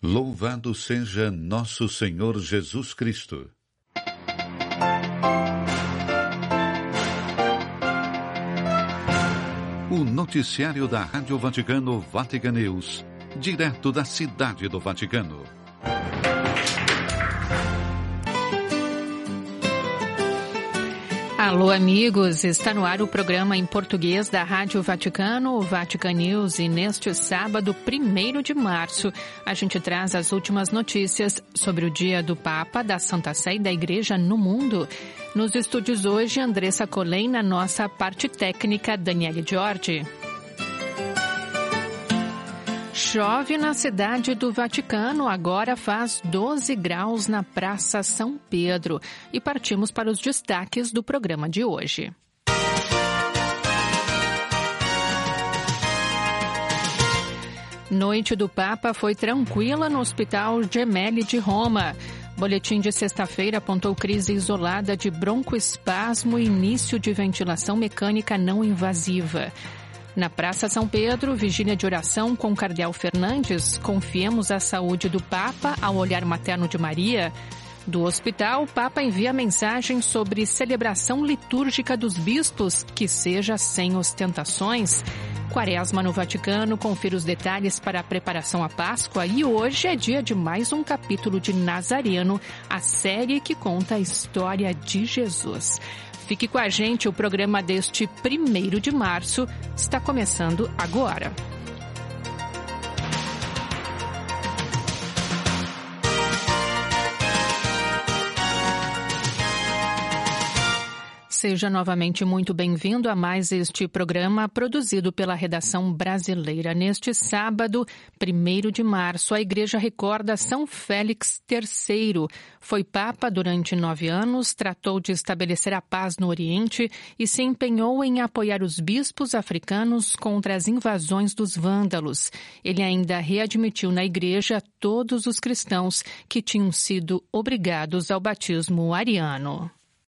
Louvado seja nosso Senhor Jesus Cristo. O noticiário da Rádio Vaticano, Vatican News, direto da Cidade do Vaticano. Alô, amigos! Está no ar o programa em português da Rádio Vaticano, o Vatican News, e neste sábado, 1º de março, a gente traz as últimas notícias sobre o Dia do Papa, da Santa Sé e da Igreja no mundo. Nos estúdios hoje, Andressa Colém, na nossa parte técnica, Daniele Giorgi. Chove na cidade do Vaticano, agora faz 12 graus na Praça São Pedro. E partimos para os destaques do programa de hoje. Noite do Papa foi tranquila no Hospital Gemelli de Roma. Boletim de sexta-feira apontou crise isolada de broncoespasmo e início de ventilação mecânica não invasiva. Na Praça São Pedro, vigília de oração com Cardeal Fernandes, confiemos a saúde do Papa ao olhar materno de Maria. Do hospital, o Papa envia mensagem sobre celebração litúrgica dos bispos, que seja sem ostentações. Quaresma no Vaticano, confira os detalhes para a preparação à Páscoa, e hoje é dia de mais um capítulo de Nazareno, a série que conta a história de Jesus. Fique com a gente, o programa deste 1º de março está começando agora. Seja novamente muito bem-vindo a mais este programa produzido pela redação brasileira. Neste sábado, 1º de março, a Igreja recorda São Félix III. Foi Papa durante 9 anos, tratou de estabelecer a paz no Oriente e se empenhou em apoiar os bispos africanos contra as invasões dos vândalos. Ele ainda readmitiu na Igreja todos os cristãos que tinham sido obrigados ao batismo ariano.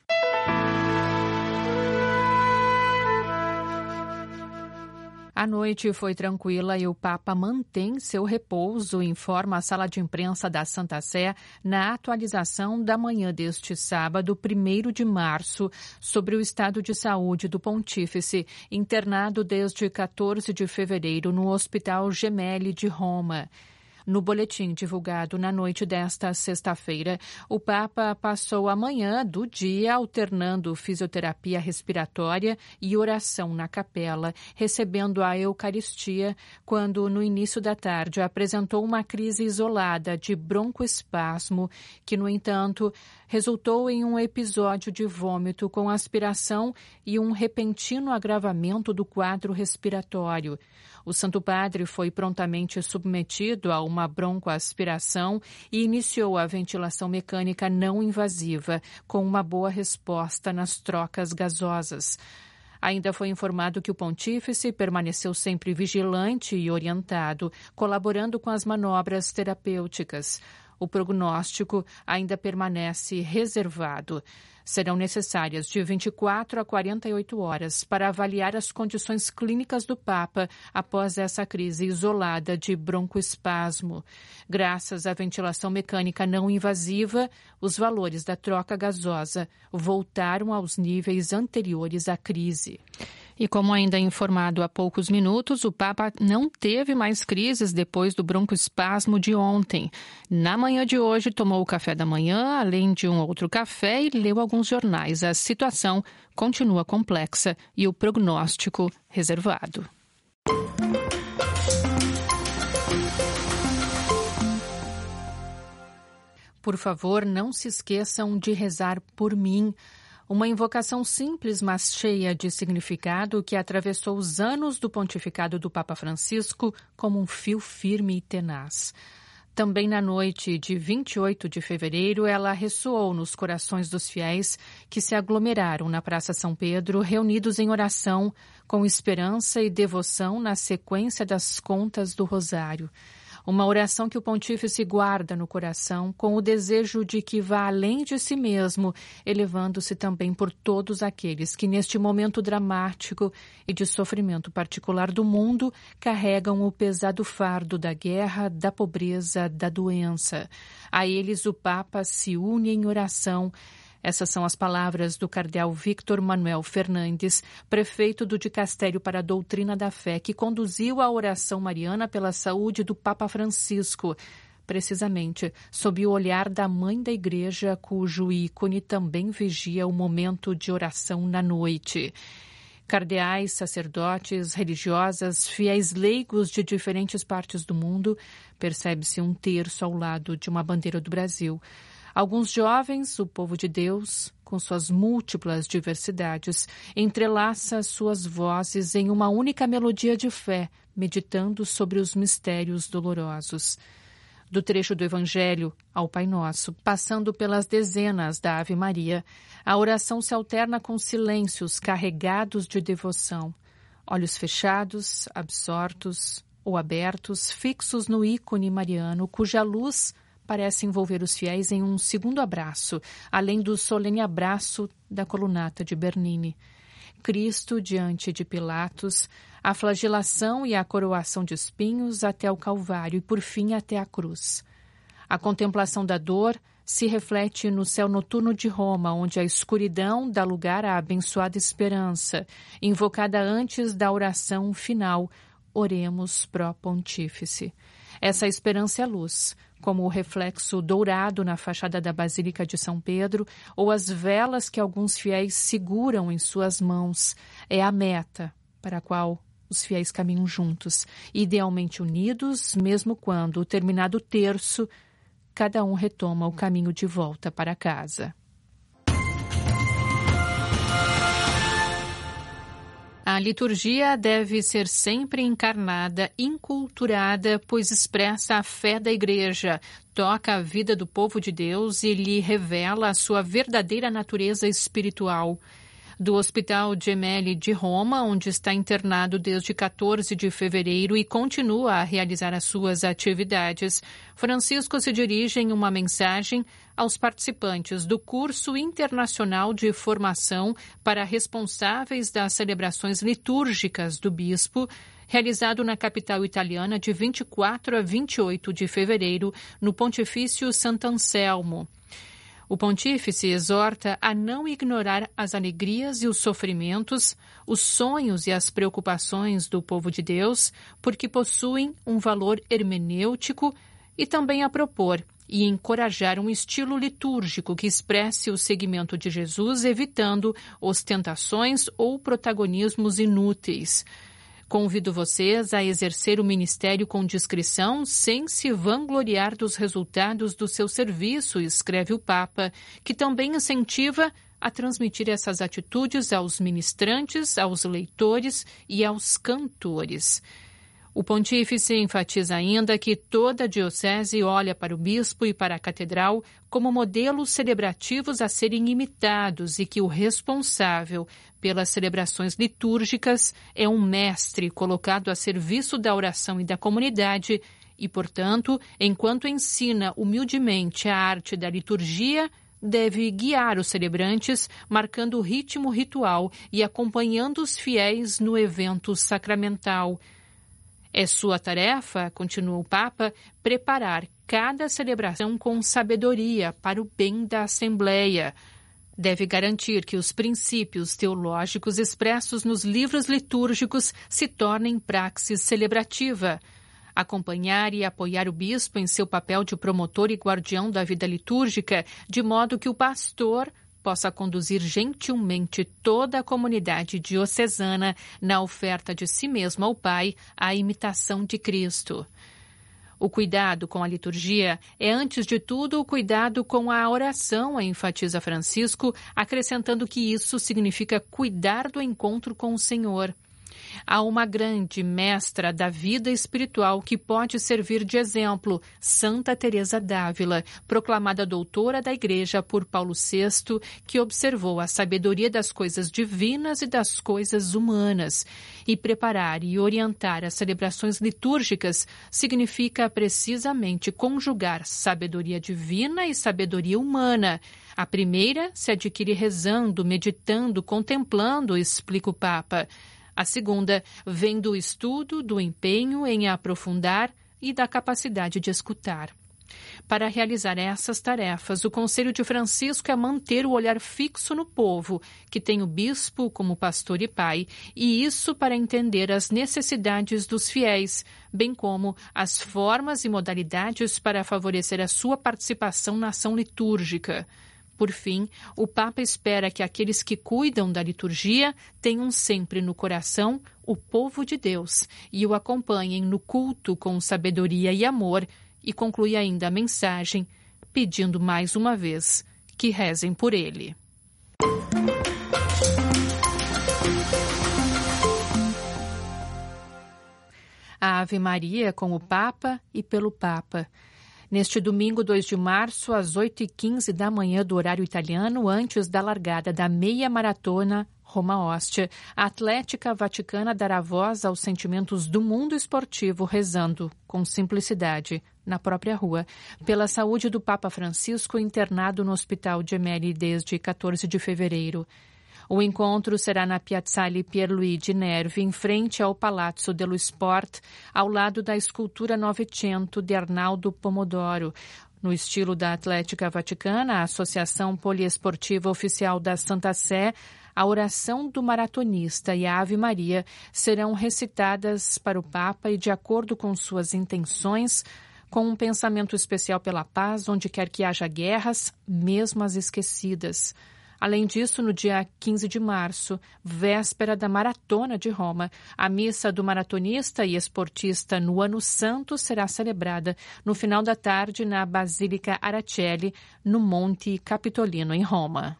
A noite foi tranquila e o Papa mantém seu repouso, informa a sala de imprensa da Santa Sé na atualização da manhã deste sábado, 1º de março, sobre o estado de saúde do pontífice, internado desde 14 de fevereiro no Hospital Gemelli de Roma. No boletim divulgado na noite desta sexta-feira, o Papa passou a manhã do dia alternando fisioterapia respiratória e oração na capela, recebendo a Eucaristia, quando, no início da tarde, apresentou uma crise isolada de broncoespasmo, que, no entanto, resultou em um episódio de vômito com aspiração e um repentino agravamento do quadro respiratório. O Santo Padre foi prontamente submetido a uma broncoaspiração e iniciou a ventilação mecânica não invasiva, com uma boa resposta nas trocas gasosas. Ainda foi informado que o pontífice permaneceu sempre vigilante e orientado, colaborando com as manobras terapêuticas. O prognóstico ainda permanece reservado. Serão necessárias de 24 a 48 horas para avaliar as condições clínicas do Papa após essa crise isolada de broncoespasmo. Graças à ventilação mecânica não invasiva, os valores da troca gasosa voltaram aos níveis anteriores à crise. E como ainda informado há poucos minutos, o Papa não teve mais crises depois do broncoespasmo de ontem. Na manhã de hoje, tomou o café da manhã, além de um outro café, e leu alguns jornais. A situação continua complexa e o prognóstico reservado. Por favor, não se esqueçam de rezar por mim. Uma invocação simples, mas cheia de significado, que atravessou os anos do pontificado do Papa Francisco como um fio firme e tenaz. Também na noite de 28 de fevereiro, ela ressoou nos corações dos fiéis que se aglomeraram na Praça São Pedro, reunidos em oração, com esperança e devoção na sequência das contas do Rosário. Uma oração que o pontífice guarda no coração com o desejo de que vá além de si mesmo, elevando-se também por todos aqueles que neste momento dramático e de sofrimento particular do mundo carregam o pesado fardo da guerra, da pobreza, da doença. A eles o Papa se une em oração. Essas são as palavras do cardeal Víctor Manuel Fernandes, prefeito do Dicastério para a Doutrina da Fé, que conduziu a oração mariana pela saúde do Papa Francisco, precisamente sob o olhar da Mãe da Igreja, cujo ícone também vigia o momento de oração na noite. Cardeais, sacerdotes, religiosas, fiéis leigos de diferentes partes do mundo, percebe-se um terço ao lado de uma bandeira do Brasil. Alguns jovens, o povo de Deus, com suas múltiplas diversidades, entrelaça suas vozes em uma única melodia de fé, meditando sobre os mistérios dolorosos. Do trecho do Evangelho ao Pai Nosso, passando pelas dezenas da Ave Maria, a oração se alterna com silêncios carregados de devoção, olhos fechados, absortos ou abertos, fixos no ícone mariano, cuja luz parece envolver os fiéis em um segundo abraço, além do solene abraço da colunata de Bernini. Cristo diante de Pilatos, a flagelação e a coroação de espinhos até o Calvário e, por fim, até a cruz. A contemplação da dor se reflete no céu noturno de Roma, onde a escuridão dá lugar à abençoada esperança, invocada antes da oração final, Oremos pro Pontífice. Essa esperança é luz, como o reflexo dourado na fachada da Basílica de São Pedro ou as velas que alguns fiéis seguram em suas mãos. É a meta para a qual os fiéis caminham juntos, idealmente unidos, mesmo quando, terminado o terço, cada um retoma o caminho de volta para casa. A liturgia deve ser sempre encarnada, inculturada, pois expressa a fé da Igreja, toca a vida do povo de Deus e lhe revela a sua verdadeira natureza espiritual. Do Hospital Gemelli de Roma, onde está internado desde 14 de fevereiro e continua a realizar as suas atividades, Francisco se dirige em uma mensagem aos participantes do curso internacional de formação para responsáveis das celebrações litúrgicas do bispo, realizado na capital italiana de 24 a 28 de fevereiro, no Pontifício Sant'Anselmo. O pontífice exorta a não ignorar as alegrias e os sofrimentos, os sonhos e as preocupações do povo de Deus, porque possuem um valor hermenêutico, e também a propor e encorajar um estilo litúrgico que expresse o seguimento de Jesus, evitando ostentações ou protagonismos inúteis. Convido vocês a exercer o ministério com discrição, sem se vangloriar dos resultados do seu serviço, escreve o Papa, que também incentiva a transmitir essas atitudes aos ministrantes, aos leitores e aos cantores. O pontífice enfatiza ainda que toda a diocese olha para o bispo e para a catedral como modelos celebrativos a serem imitados e que o responsável pelas celebrações litúrgicas é um mestre colocado a serviço da oração e da comunidade e, portanto, enquanto ensina humildemente a arte da liturgia, deve guiar os celebrantes, marcando o ritmo ritual e acompanhando os fiéis no evento sacramental. É sua tarefa, continua o Papa, preparar cada celebração com sabedoria para o bem da Assembleia. Deve garantir que os princípios teológicos expressos nos livros litúrgicos se tornem praxis celebrativa. Acompanhar e apoiar o bispo em seu papel de promotor e guardião da vida litúrgica, de modo que o pastor possa conduzir gentilmente toda a comunidade diocesana na oferta de si mesmo ao Pai, à imitação de Cristo. O cuidado com a liturgia é, antes de tudo, o cuidado com a oração, enfatiza Francisco, acrescentando que isso significa cuidar do encontro com o Senhor. Há uma grande mestra da vida espiritual que pode servir de exemplo, Santa Teresa d'Ávila, proclamada doutora da Igreja por Paulo VI, que observou a sabedoria das coisas divinas e das coisas humanas. E preparar e orientar as celebrações litúrgicas significa precisamente conjugar sabedoria divina e sabedoria humana. A primeira se adquire rezando, meditando, contemplando, explica o Papa. A segunda vem do estudo, do empenho em aprofundar e da capacidade de escutar. Para realizar essas tarefas, o conselho de Francisco é manter o olhar fixo no povo, que tem o bispo como pastor e pai, e isso para entender as necessidades dos fiéis, bem como as formas e modalidades para favorecer a sua participação na ação litúrgica. Por fim, o Papa espera que aqueles que cuidam da liturgia tenham sempre no coração o povo de Deus e o acompanhem no culto com sabedoria e amor, e conclui ainda a mensagem pedindo mais uma vez que rezem por ele. A Ave Maria com o Papa e pelo Papa. Neste domingo, 2 de março, às 8h15 da manhã do horário italiano, antes da largada da meia maratona Roma-Ostia, a Atlética Vaticana dará voz aos sentimentos do mundo esportivo, rezando, com simplicidade, na própria rua, pela saúde do Papa Francisco, internado no Hospital Gemelli desde 14 de fevereiro. O encontro será na Piazzale Pierluigi Nervi, em frente ao Palazzo dello Sport, ao lado da escultura Novecento de Arnaldo Pomodoro. No estilo da Atlética Vaticana, a Associação Poliesportiva Oficial da Santa Sé, a oração do maratonista e a Ave Maria serão recitadas para o Papa e de acordo com suas intenções, com um pensamento especial pela paz, onde quer que haja guerras, mesmo as esquecidas. Além disso, no dia 15 de março, véspera da Maratona de Roma, a missa do maratonista e esportista no Ano Santo será celebrada no final da tarde na Basílica Aracelli, no Monte Capitolino, em Roma.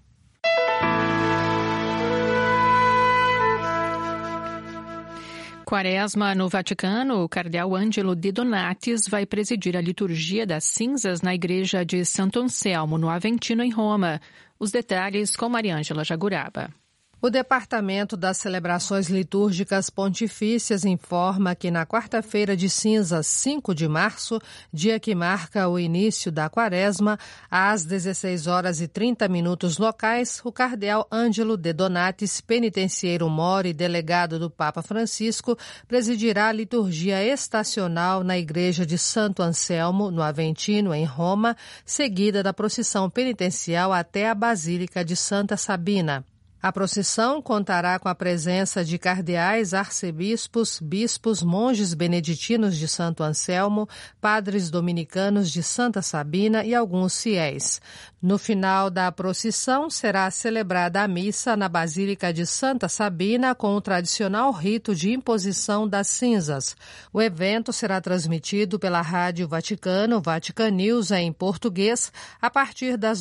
Quaresma no Vaticano, o cardeal Ângelo De Donatis vai presidir a liturgia das cinzas na igreja de Santo Anselmo, no Aventino, em Roma. Os detalhes com Mariângela Jaguraba. O Departamento das Celebrações Litúrgicas Pontifícias informa que na quarta-feira de cinzas, 5 de março, dia que marca o início da Quaresma, às 16h30 locais, o cardeal Ângelo De Donatis, penitenciero mor e delegado do Papa Francisco, presidirá a liturgia estacional na igreja de Santo Anselmo, no Aventino, em Roma, seguida da procissão penitencial até a Basílica de Santa Sabina. A procissão contará com a presença de cardeais, arcebispos, bispos, monges beneditinos de Santo Anselmo, padres dominicanos de Santa Sabina e alguns fiéis. No final da procissão, será celebrada a missa na Basílica de Santa Sabina com o tradicional rito de imposição das cinzas. O evento será transmitido pela Rádio Vaticano, Vatican News em português, a partir das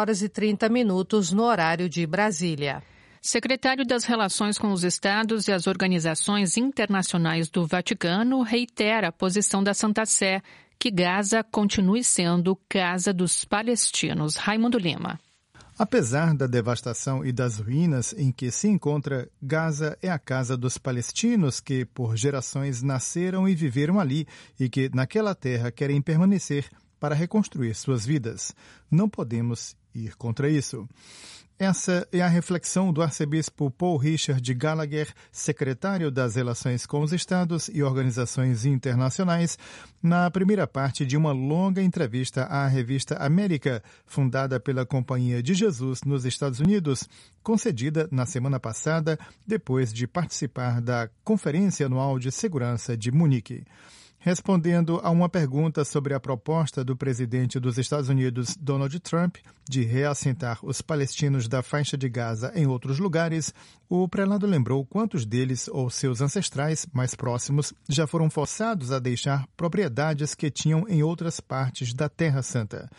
12h30 no horário de Brasília. Secretário das Relações com os Estados e as Organizações Internacionais do Vaticano reitera a posição da Santa Sé, que Gaza continue sendo casa dos palestinos. Raimundo Lima. Apesar da devastação e das ruínas em que se encontra, Gaza é a casa dos palestinos que, por gerações, nasceram e viveram ali e que, naquela terra, querem permanecer para reconstruir suas vidas. Não podemos ir contra isso. Essa é a reflexão do arcebispo Paul Richard Gallagher, secretário das Relações com os Estados e Organizações Internacionais, na primeira parte de uma longa entrevista à revista América, fundada pela Companhia de Jesus nos Estados Unidos, concedida na semana passada, depois de participar da Conferência Anual de Segurança de Munique. Respondendo a uma pergunta sobre a proposta do presidente dos Estados Unidos, Donald Trump, de reassentar os palestinos da faixa de Gaza em outros lugares, o prelado lembrou quantos deles ou seus ancestrais mais próximos já foram forçados a deixar propriedades que tinham em outras partes da Terra Santa.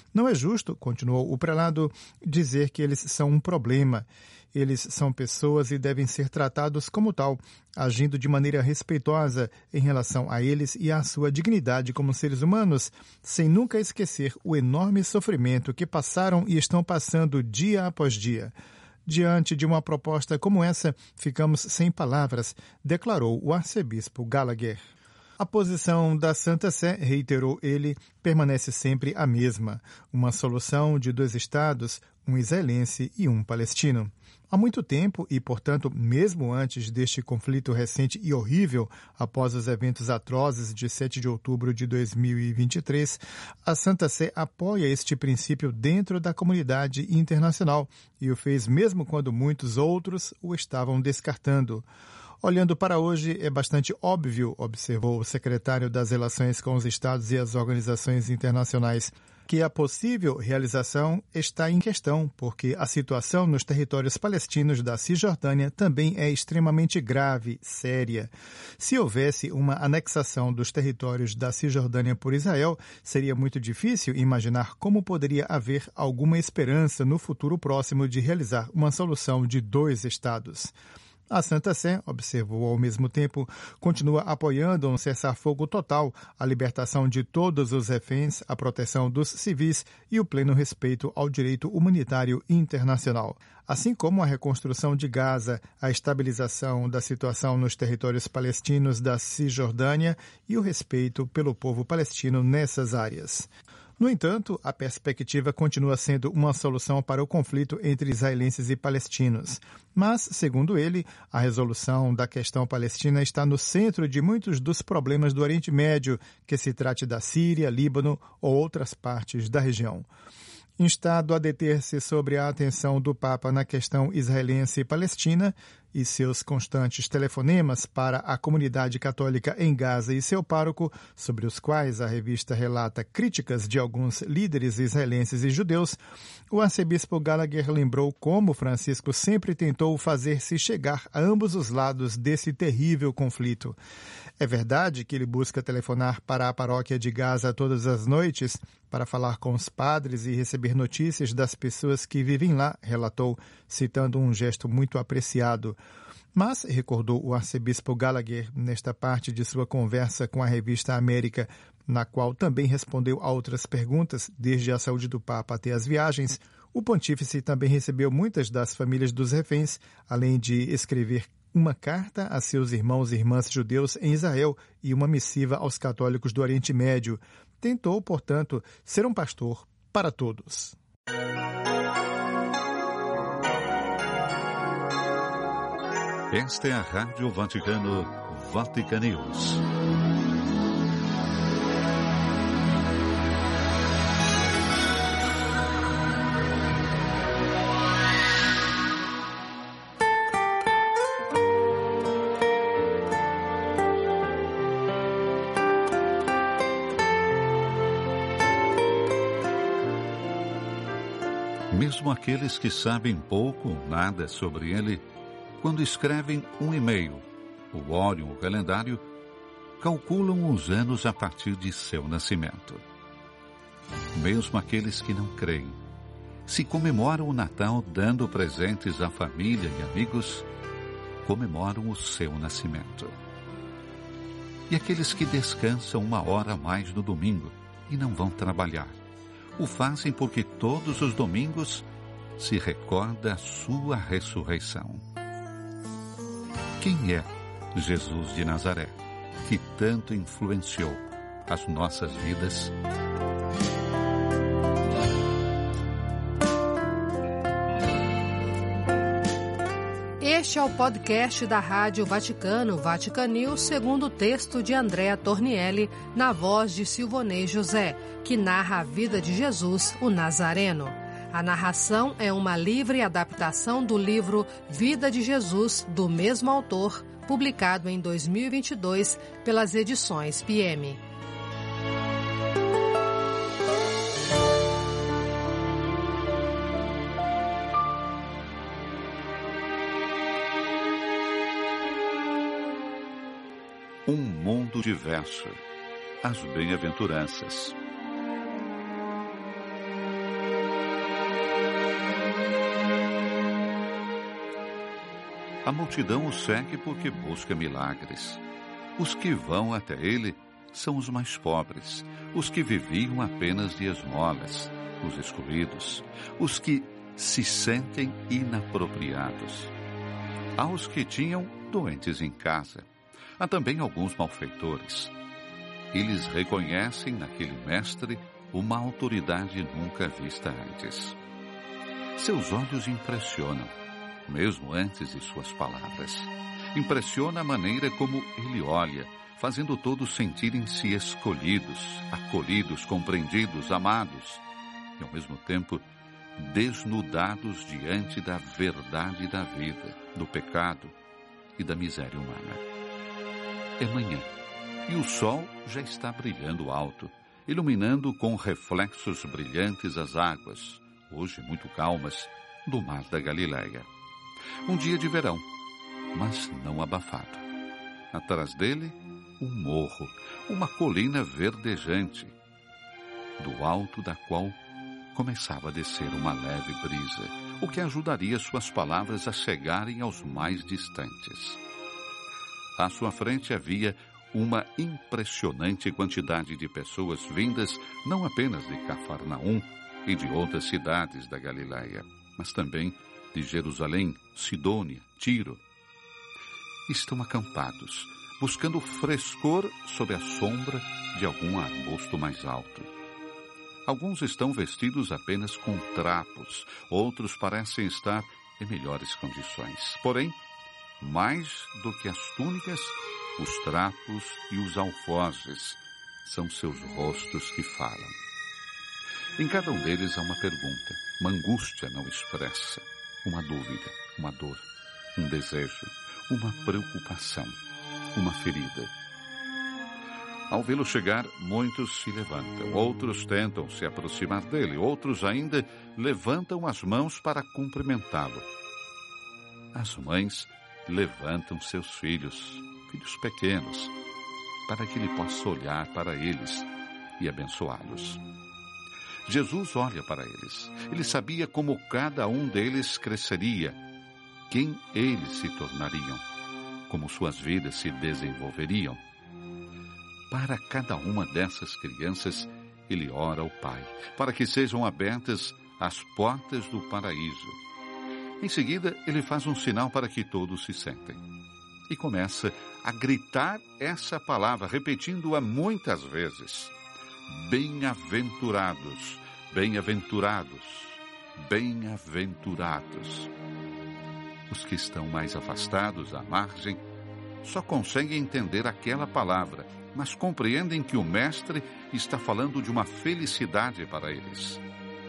Não é justo, continuou o prelado, dizer que eles são um problema. Eles são pessoas e devem ser tratados como tal, agindo de maneira respeitosa em relação a eles e à sua dignidade como seres humanos, sem nunca esquecer o enorme sofrimento que passaram e estão passando dia após dia. Diante de uma proposta como essa, ficamos sem palavras, declarou o arcebispo Gallagher. A posição da Santa Sé, reiterou ele, permanece sempre a mesma, uma solução de 2 estados, um israelense e um palestino. Há muito tempo e, portanto, mesmo antes deste conflito recente e horrível, após os eventos atrozes de 7 de outubro de 2023, a Santa Sé apoia este princípio dentro da comunidade internacional e o fez mesmo quando muitos outros o estavam descartando. Olhando para hoje, é bastante óbvio, observou o secretário das Relações com os Estados e as Organizações Internacionais, que a possível realização está em questão, porque a situação nos territórios palestinos da Cisjordânia também é extremamente grave, séria. Se houvesse uma anexação dos territórios da Cisjordânia por Israel, seria muito difícil imaginar como poderia haver alguma esperança no futuro próximo de realizar uma solução de 2 estados. A Santa Sé, observou ao mesmo tempo, continua apoiando um cessar-fogo total, a libertação de todos os reféns, a proteção dos civis e o pleno respeito ao direito humanitário internacional, assim como a reconstrução de Gaza, a estabilização da situação nos territórios palestinos da Cisjordânia e o respeito pelo povo palestino nessas áreas. No entanto, a perspectiva continua sendo uma solução para o conflito entre israelenses e palestinos. Mas, segundo ele, a resolução da questão palestina está no centro de muitos dos problemas do Oriente Médio, que se trate da Síria, Líbano ou outras partes da região. Instado a deter-se sobre a atenção do Papa na questão israelense e palestina e seus constantes telefonemas para a comunidade católica em Gaza e seu pároco, sobre os quais a revista relata críticas de alguns líderes israelenses e judeus, o arcebispo Gallagher lembrou como Francisco sempre tentou fazer-se chegar a ambos os lados desse terrível conflito. É verdade que ele busca telefonar para a paróquia de Gaza todas as noites para falar com os padres e receber notícias das pessoas que vivem lá, relatou, citando um gesto muito apreciado. Mas, recordou o arcebispo Gallagher nesta parte de sua conversa com a revista América, na qual também respondeu a outras perguntas, desde a saúde do Papa até as viagens, o pontífice também recebeu muitas das famílias dos reféns, além de escrever uma carta a seus irmãos e irmãs judeus em Israel e uma missiva aos católicos do Oriente Médio. Tentou, portanto, ser um pastor para todos. Esta é a Rádio Vaticano, Vatican News. Mesmo aqueles que sabem pouco ou nada sobre ele, quando escrevem um e-mail, o óleo ou o calendário, calculam os anos a partir de seu nascimento. Mesmo aqueles que não creem, se comemoram o Natal dando presentes à família e amigos, comemoram o seu nascimento. E aqueles que descansam 1 hora a mais no domingo e não vão trabalhar, o fazem porque todos os domingos se recorda a sua ressurreição. Quem é Jesus de Nazaré, que tanto influenciou as nossas vidas? Este é o podcast da Rádio Vaticano, Vatican News, segundo o texto de Andréa Tornielli, na voz de Silvonei José, que narra a vida de Jesus, o Nazareno. A narração é uma livre adaptação do livro Vida de Jesus, do mesmo autor, publicado em 2022 pelas edições PM. Um mundo diverso. As bem-aventuranças. A multidão o segue porque busca milagres. Os que vão até ele são os mais pobres, os que viviam apenas de esmolas, os excluídos, os que se sentem inapropriados. Há os que tinham doentes em casa. Há também alguns malfeitores. Eles reconhecem naquele mestre uma autoridade nunca vista antes. Seus olhos impressionam, mesmo antes de suas palavras. Impressiona a maneira como ele olha, fazendo todos sentirem-se escolhidos, acolhidos, compreendidos, amados, e ao mesmo tempo desnudados diante da verdade da vida, do pecado e da miséria humana. É manhã, e o sol já está brilhando alto, iluminando com reflexos brilhantes as águas, hoje muito calmas, do mar da Galileia. Um dia de verão, mas não abafado. Atrás dele, um morro, uma colina verdejante, do alto da qual começava a descer uma leve brisa, o que ajudaria suas palavras a chegarem aos mais distantes. À sua frente havia uma impressionante quantidade de pessoas vindas não apenas de Cafarnaum e de outras cidades da Galileia, mas também de Jerusalém, Sidônia, Tiro. Estão acampados, buscando frescor sob a sombra de algum arbusto mais alto. Alguns estão vestidos apenas com trapos, outros parecem estar em melhores condições. Porém, mais do que as túnicas, os trapos e os alforjes são seus rostos que falam. Em cada um deles há uma pergunta, uma angústia não expressa, uma dúvida, uma dor, um desejo, uma preocupação, uma ferida. Ao vê-lo chegar, muitos se levantam, outros tentam se aproximar dele, outros ainda levantam as mãos para cumprimentá-lo. As mães levantam seus filhos pequenos, para que ele possa olhar para eles e abençoá-los. Jesus olha para eles. Ele sabia como cada um deles cresceria, quem eles se tornariam, como suas vidas se desenvolveriam. Para cada uma dessas crianças, ele ora ao Pai, para que sejam abertas as portas do paraíso. Em seguida, ele faz um sinal para que todos se sentem. E começa a gritar essa palavra, repetindo-a muitas vezes. Bem-aventurados, bem-aventurados, bem-aventurados. Os que estão mais afastados, à margem, só conseguem entender aquela palavra, mas compreendem que o Mestre está falando de uma felicidade para eles.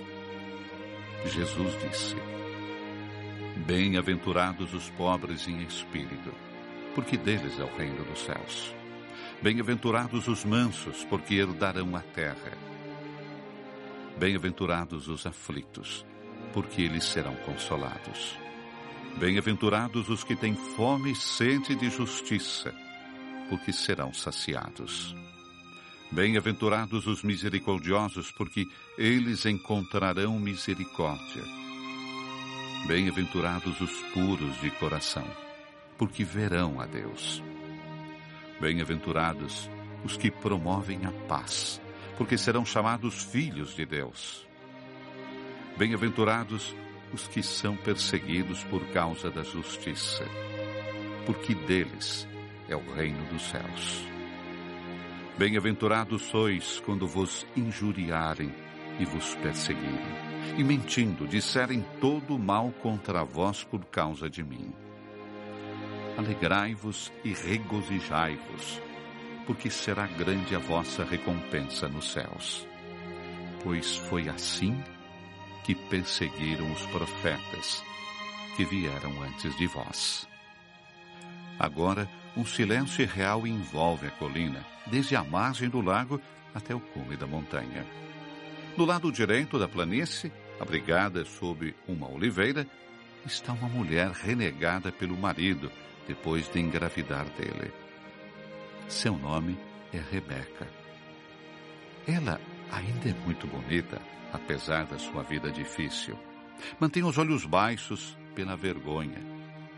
Jesus disse: Bem-aventurados os pobres em espírito, porque deles é o reino dos céus. Bem-aventurados os mansos, porque herdarão a terra. Bem-aventurados os aflitos, porque eles serão consolados. Bem-aventurados os que têm fome e sede de justiça, porque serão saciados. Bem-aventurados os misericordiosos, porque eles encontrarão misericórdia. Bem-aventurados os puros de coração, porque verão a Deus. Bem-aventurados os que promovem a paz, porque serão chamados filhos de Deus. Bem-aventurados os que são perseguidos por causa da justiça, porque deles é o reino dos céus. Bem-aventurados sois quando vos injuriarem e vos perseguirem, e mentindo disserem todo o mal contra vós por causa de mim. Alegrai-vos e regozijai-vos, porque será grande a vossa recompensa nos céus. Pois foi assim que perseguiram os profetas que vieram antes de vós. Agora, um silêncio real envolve a colina, desde a margem do lago até o cume da montanha. Do lado direito da planície, abrigada sob uma oliveira, está uma mulher renegada pelo marido, depois de engravidar dele. Seu nome é Rebeca. Ela ainda é muito bonita, apesar da sua vida difícil. Mantém os olhos baixos pela vergonha.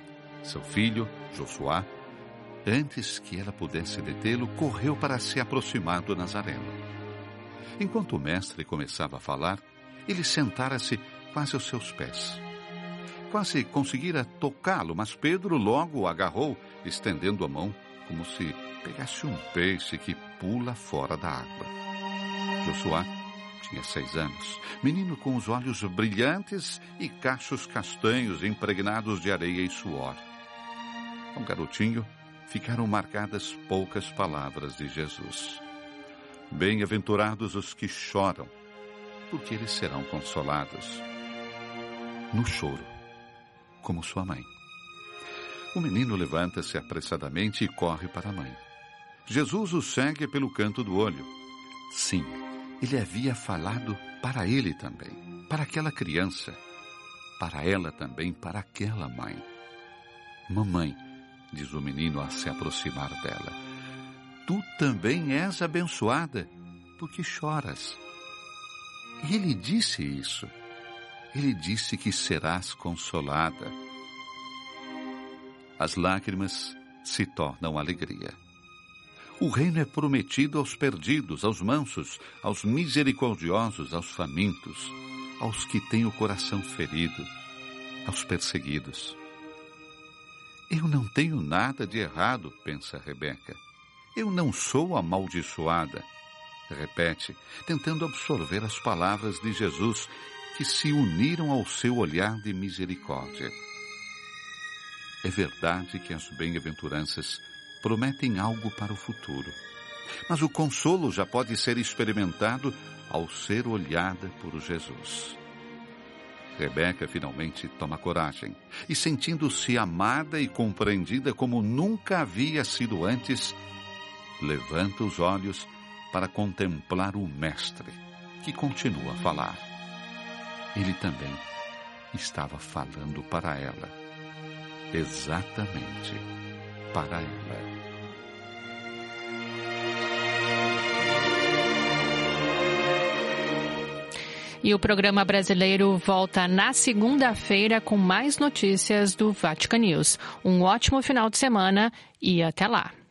Seu filho, Josuá, antes que ela pudesse detê-lo, correu para se aproximar do Nazareno. Enquanto o mestre começava a falar, ele sentara-se quase aos seus pés. Quase conseguira tocá-lo, mas Pedro logo o agarrou, estendendo a mão, como se pegasse um peixe que pula fora da água. Josuá tinha 6 anos, menino com os olhos brilhantes e cachos castanhos impregnados de areia e suor. Ao garotinho ficaram marcadas poucas palavras de Jesus. Bem-aventurados os que choram, porque eles serão consolados. No choro, como sua mãe. O menino levanta-se apressadamente e corre para a mãe. Jesus o segue pelo canto do olho. Sim, ele havia falado para ele também, para aquela criança, para ela também, para aquela mãe. Mamãe, diz o menino a se aproximar dela, tu também és abençoada, porque choras. E ele disse isso. Ele disse que serás consolada. As lágrimas se tornam alegria. O reino é prometido aos perdidos, aos mansos, aos misericordiosos, aos famintos, aos que têm o coração ferido, aos perseguidos. Eu não tenho nada de errado, pensa Rebeca. Eu não sou amaldiçoada, repete, tentando absorver as palavras de Jesus que se uniram ao seu olhar de misericórdia. É verdade que as bem-aventuranças prometem algo para o futuro, mas o consolo já pode ser experimentado ao ser olhada por Jesus. Rebeca finalmente toma coragem e, sentindo-se amada e compreendida como nunca havia sido antes, levanta os olhos para contemplar o Mestre, que continua a falar. Ele também estava falando para ela, exatamente para ela. E o programa brasileiro volta na segunda-feira com mais notícias do Vatican News. Um ótimo final de semana e até lá.